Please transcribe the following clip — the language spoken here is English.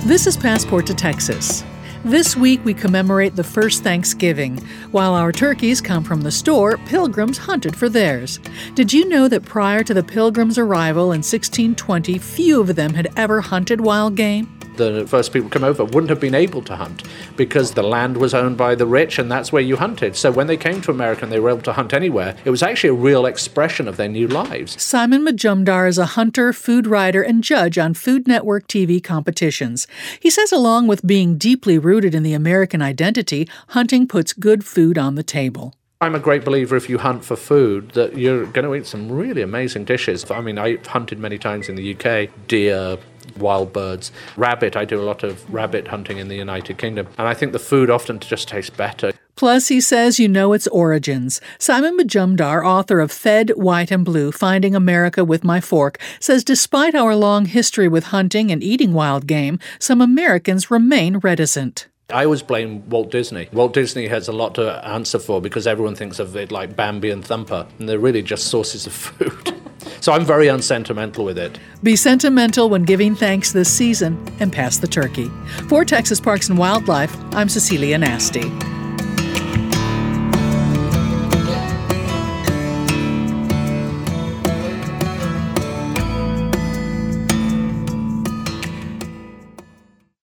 This is Passport to Texas. This week we commemorate the first Thanksgiving. While our turkeys come from the store, pilgrims hunted for theirs. Did you know that prior to the pilgrims' arrival in 1620, few of them had ever hunted wild game? The first people to come over wouldn't have been able to hunt because the land was owned by the rich and that's where you hunted. So when they came to America and they were able to hunt anywhere, it was actually a real expression of their new lives. Simon Majumdar is a hunter, food writer, and judge on Food Network TV competitions. He says along with being deeply rooted in the American identity, hunting puts good food on the table. I'm a great believer if you hunt for food that you're going to eat some really amazing dishes. I mean, I've hunted many times in the UK, deer, wild birds, rabbit. I do a lot of rabbit hunting in the United Kingdom. And I think the food often just tastes better. Plus, he says you know its origins. Simon Majumdar, author of Fed, White, and Blue, Finding America with My Fork, says despite our long history with hunting and eating wild game, some Americans remain reticent. I always blame Walt Disney. Walt Disney has a lot to answer for because everyone thinks of it like Bambi and Thumper, and they're really just sources of food. So I'm very unsentimental with it. Be sentimental when giving thanks this season and pass the turkey. For Texas Parks and Wildlife, I'm Cecilia Nasty.